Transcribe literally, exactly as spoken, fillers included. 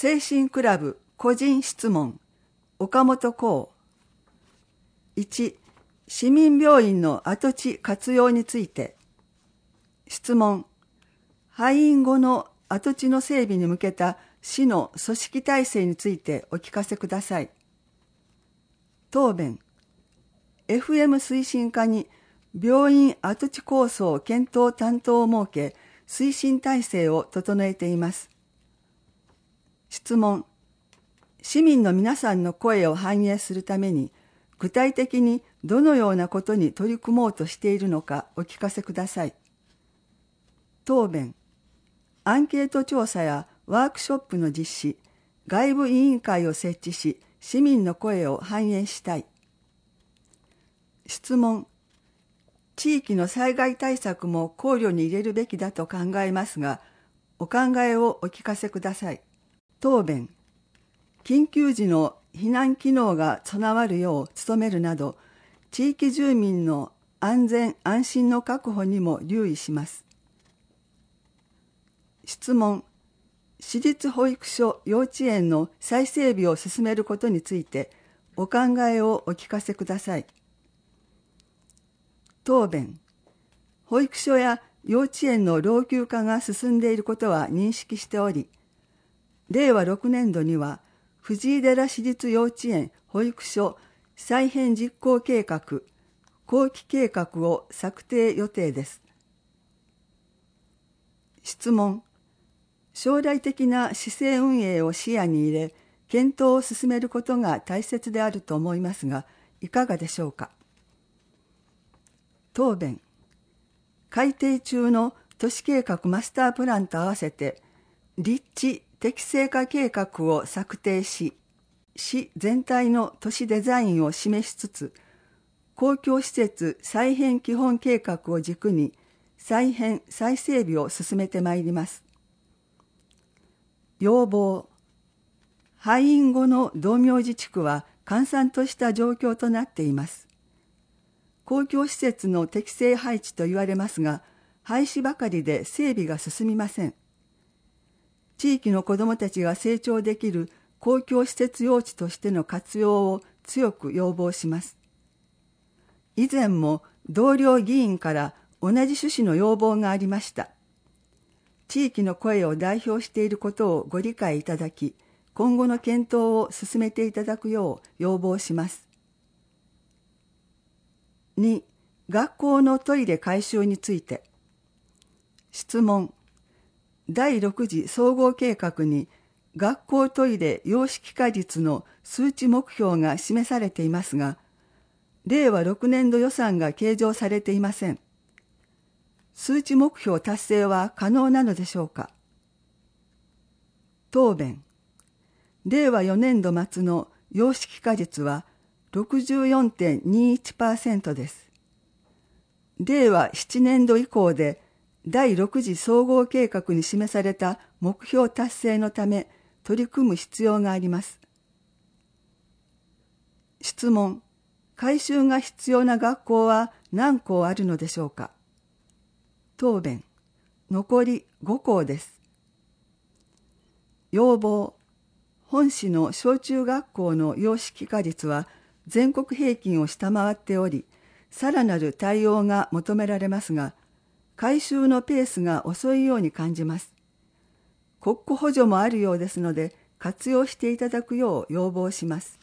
精神クラブ個人質問岡本浩。いち、市民病院の跡地活用について。質問。廃院後の跡地の整備に向けた市の組織体制についてお聞かせください。答弁。エフエム 推進課に病院跡地構想検討担当を設け、推進体制を整えています。質問。市民の皆さんの声を反映するために、具体的にどのようなことに取り組もうとしているのかお聞かせください。答弁。アンケート調査やワークショップの実施、外部委員会を設置し、市民の声を反映したい。質問。地域の災害対策も考慮に入れるべきだと考えますが、お考えをお聞かせください。答弁。緊急時の避難機能が備わるよう努めるなど、地域住民の安全安心の確保にも留意します。質問。私立保育所・幼稚園の再整備を進めることについて、お考えをお聞かせください。答弁。保育所や幼稚園の老朽化が進んでいることは認識しており、れいわろくねんどには藤井寺市立幼稚園保育所再編実行計画、後期計画を策定予定です。質問。将来的な市政運営を視野に入れ、検討を進めることが大切であると思いますが、いかがでしょうか。答弁。改定中の都市計画マスタープランと合わせて、立地適正化計画を策定し、市全体の都市デザインを示しつつ、公共施設再編基本計画を軸に、再編再整備を進めてまいります。要望。廃院後の道明寺地区は閑散とした状況となっています。公共施設の適正配置と言われますが、廃止ばかりで整備が進みません。地域の子どもたちが成長できる公共施設用地としての活用を強く要望します。以前も同僚議員から同じ趣旨の要望がありました。地域の声を代表していることをご理解いただき、今後の検討を進めていただくよう要望します。に、学校のトイレ改修について。質問。だいろく次総合計画に学校トイレ洋式化率の数値目標が示されていますが、れいわろくねんど予算が計上されていません。数値目標達成は可能なのでしょうか。答弁。れいわよねんど末の洋式化率は ろくじゅうよんてんにいちパーセント です。れいわななねんど以降でだいろく次総合計画に示された目標達成のため取り組む必要があります。質問。改修が必要な学校は何校あるのでしょうか。答弁。残りご校です。要望。本市の小中学校の洋式化率は全国平均を下回っており、さらなる対応が求められますが、改修のペースが遅いように感じます。国庫補助もあるようですので、活用していただくよう要望します。